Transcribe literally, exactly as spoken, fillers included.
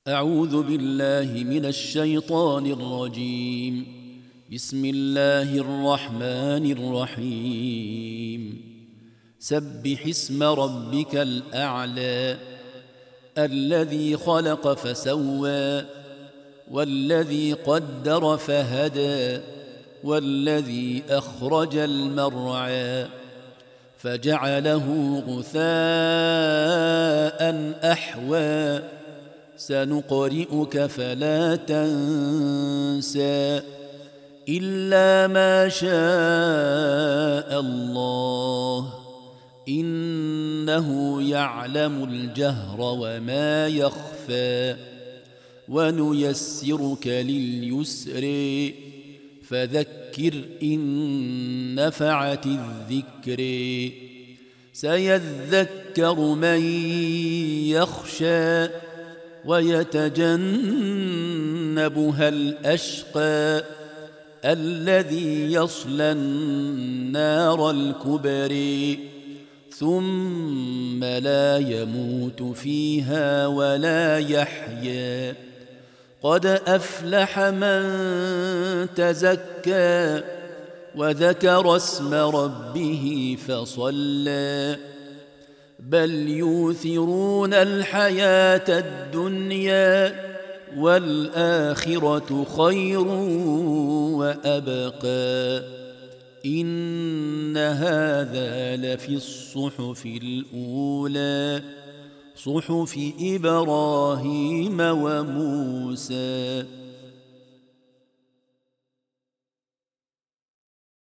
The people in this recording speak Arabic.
أعوذ بالله من الشيطان الرجيم. بسم الله الرحمن الرحيم. سبح اسم ربك الأعلى الذي خلق فسوى والذي قدر فهدى والذي أخرج المرعى فجعله غثاء أحوى سنقرئك فلا تنسى إلا ما شاء الله إنه يعلم الجهر وما يخفى ونيسرك لليسر فذكر إن نفعت الذكر سيذكر من يخشى ويتجنبها الأشقى الذي يصلى النار الكبرى ثم لا يموت فيها ولا يحيا قد أفلح من تزكى وذكر اسم ربه فصلى بل يؤثرون الحياة الدنيا والآخرة خير وأبقى إن هذا لفي الصحف الأولى صحف إبراهيم وموسى.